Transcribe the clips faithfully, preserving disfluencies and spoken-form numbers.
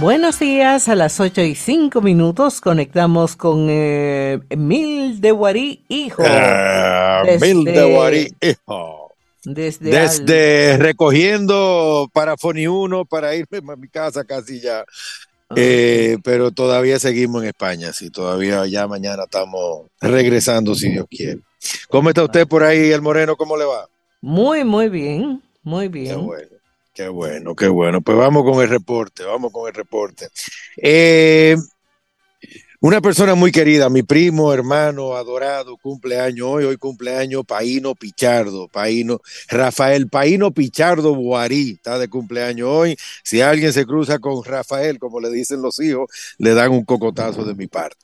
Buenos días, a las ocho y cinco minutos conectamos con eh, Emil de Guarí, hijo, Ah, Mil de Guarí, desde, hijo. desde al... Desde recogiendo para Foni uno para irme a mi casa casi ya. Okay. Eh, pero todavía seguimos en España, sí, todavía ya mañana estamos regresando si Dios quiere. ¿Cómo está usted por ahí, el Moreno? ¿Cómo le va? Muy, muy bien, muy Qué bien. bueno, qué bueno, qué bueno. Pues vamos con el reporte, vamos con el reporte. Eh, Una persona muy querida, mi primo, hermano, adorado, cumpleaños hoy, hoy cumpleaños Paíno Pichardo, Paíno, Rafael Paíno Pichardo Boarí, está de cumpleaños hoy. Si alguien se cruza con Rafael, como le dicen los hijos, le dan un cocotazo de mi parte.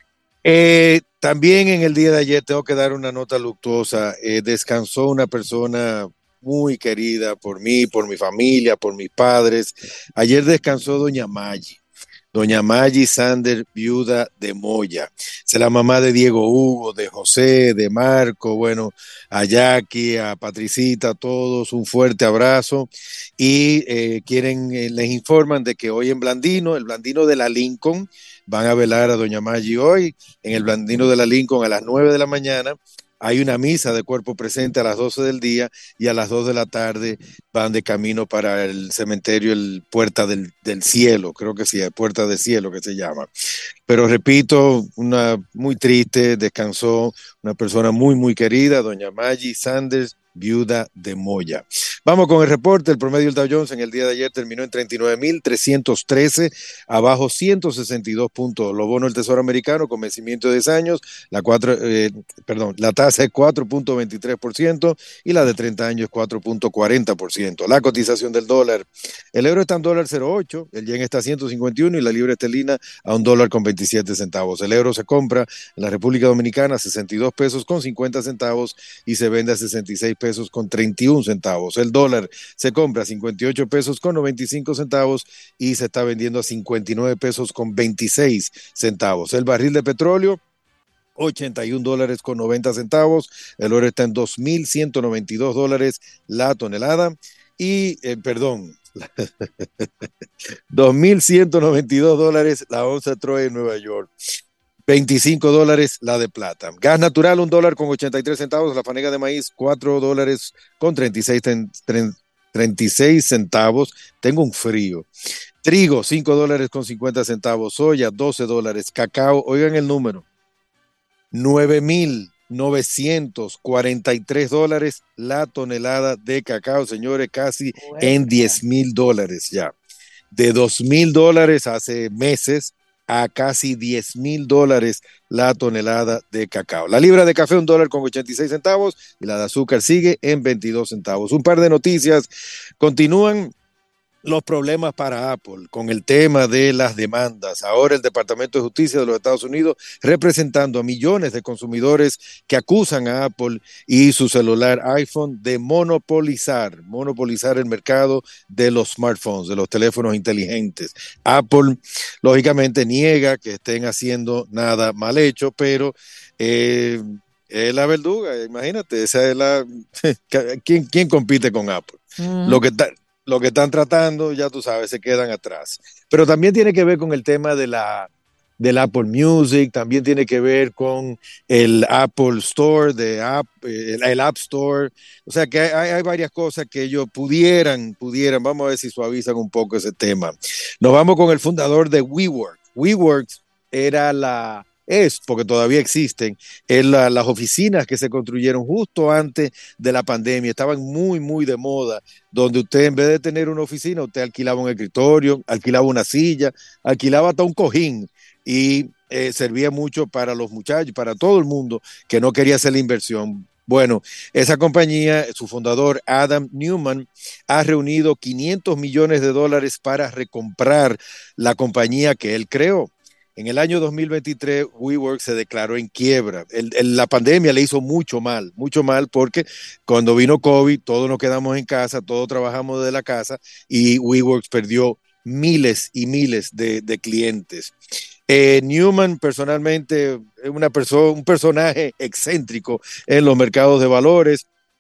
Eh, también en el día de ayer tengo que dar una nota luctuosa. Eh, descansó una persona muy querida por mí, por mi familia, por mis padres. Ayer descansó doña Maggi. Doña Maggi Sander, viuda de Moya. Es la mamá de Diego Hugo, de José, de Marco, bueno, a Jackie, a Patricita, a todos, un fuerte abrazo. Y eh, quieren, eh, les informan de que hoy en Blandino, el Blandino de la Lincoln, van a velar a Doña Maggi hoy, en el Blandino de la Lincoln a las nueve de la mañana. Hay una misa de cuerpo presente a las doce del día y a las dos de la tarde van de camino para el cementerio, el Puerta del, del Cielo, creo que sí, el Puerta del Cielo que se llama. Pero repito, una muy triste, descansó una persona muy, muy querida, doña Maggi Sanders, viuda de Moya. Vamos con el reporte. El promedio del Dow Jones en el día de ayer terminó en treinta y nueve mil trescientos trece, abajo ciento sesenta y dos puntos. Los bonos del Tesoro americano con vencimiento de diez años, la, cuatro, eh, perdón, la tasa es cuatro punto veintitrés por ciento y la de treinta años es cuatro punto cuarenta por ciento. La cotización del dólar, el euro está en dólar cero punto ocho, el yen está a ciento cincuenta y uno y la libra esterlina a un dólar con veintisiete centavos. El euro se compra en la República Dominicana a sesenta y dos pesos con cincuenta centavos y se vende a sesenta y seis pesos con treinta y uno centavos. El dólar se compra a cincuenta y ocho pesos con noventa y cinco centavos y se está vendiendo a cincuenta y nueve pesos con veintiséis centavos. El barril de petróleo ochenta y un dólares con noventa centavos, el oro está en dos mil ciento noventa y dos dólares la tonelada y, eh, perdón, dos mil ciento noventa y dos dólares la onza Troy en Nueva York. veinticinco dólares la de plata. Gas natural, un dólar con ochenta y tres centavos. La fanega de maíz, cuatro dólares con treinta y seis, treinta y seis centavos. Tengo un frío. Trigo, cinco dólares con cincuenta centavos. Soya, doce dólares. Cacao, oigan el número, nueve mil novecientos cuarenta y tres dólares la tonelada de cacao, señores, casi en Fuerte. diez mil dólares ya. De dos mil dólares hace meses a casi diez mil dólares la tonelada de cacao. La libra de café, un dólar con ochenta y seis centavos y la de azúcar sigue en veintidós centavos. Un par de noticias. Continúan los problemas para Apple con el tema de las demandas. Ahora el Departamento de Justicia de los Estados Unidos representando a millones de consumidores que acusan a Apple y su celular iPhone de monopolizar, monopolizar el mercado de los smartphones, de los teléfonos inteligentes. Apple, lógicamente, niega que estén haciendo nada mal hecho, pero eh, es la verduga, imagínate, esa es la... ¿Quién, quién compite con Apple? Lo Mm. que está lo que están tratando, ya tú sabes, se quedan atrás. Pero también tiene que ver con el tema de la, del Apple Music, también tiene que ver con el Apple Store, de App, el, el App Store. O sea que hay, hay varias cosas que ellos pudieran, pudieran, vamos a ver si suavizan un poco ese tema. Nos vamos con el fundador de WeWork. WeWork era la, es, porque todavía existen, en la, las oficinas que se construyeron justo antes de la pandemia, estaban muy, muy de moda, donde usted en vez de tener una oficina, usted alquilaba un escritorio, alquilaba una silla, alquilaba hasta un cojín y eh, servía mucho para los muchachos, para todo el mundo que no quería hacer la inversión. Bueno, esa compañía, su fundador Adam Newman, ha reunido quinientos millones de dólares para recomprar la compañía que él creó. En el año dos mil veintitrés, WeWork se declaró en quiebra. El, el, la pandemia le hizo mucho mal, mucho mal porque cuando vino COVID, todos nos quedamos en casa, todos trabajamos desde la casa y WeWork perdió miles y miles de, de clientes. Eh, Newman personalmente es una persona, un personaje excéntrico en los mercados de valores.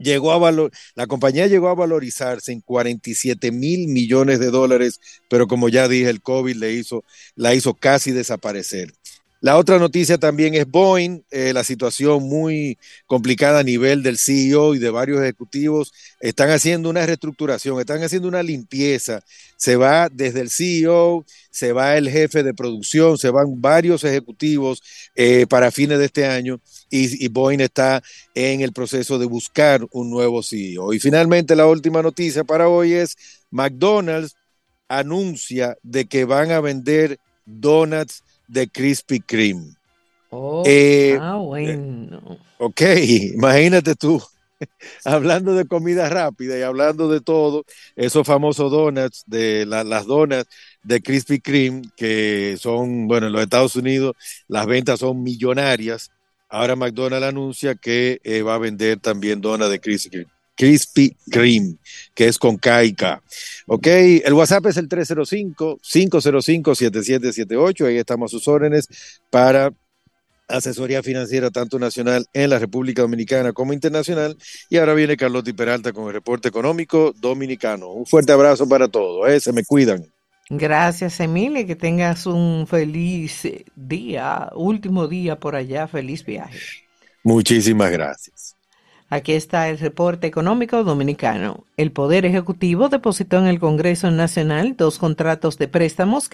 llegó a valor, la compañía llegó a valorizarse en cuarenta y siete mil millones de dólares, pero como ya dije, el COVID le hizo, la hizo casi desaparecer. La otra noticia también es Boeing, eh, la situación muy complicada a nivel del C E O y de varios ejecutivos. Están haciendo una reestructuración, están haciendo una limpieza. Se va desde el C E O, se va el jefe de producción, se van varios ejecutivos eh, para fines de este año y, y Boeing está en el proceso de buscar un nuevo C E O. Y finalmente la última noticia para hoy es McDonald's anuncia de que van a vender donuts de Krispy Kreme. Oh, Eh, ah, eh, bueno. ok, imagínate tú, hablando de comida rápida y hablando de todo, esos famosos donuts, de la, las donuts de Krispy Kreme, que son, bueno, en los Estados Unidos las ventas son millonarias. Ahora McDonald's anuncia que eh, va a vender también donuts de Krispy Kreme. Krispy Kreme, que es con K y K. Ok, el WhatsApp es el tres cero cinco, cinco cero cinco, siete siete siete ocho. Ahí estamos a sus órdenes para asesoría financiera tanto nacional en la República Dominicana como internacional. Y ahora viene Carlotti Peralta con el reporte económico dominicano. Un fuerte abrazo para todos, ¿eh? Se me cuidan. Gracias, Emilia, que tengas un feliz eh, día, último día por allá, feliz viaje. Muchísimas gracias. Aquí está el reporte económico dominicano. El Poder Ejecutivo depositó en el Congreso Nacional dos contratos de préstamos que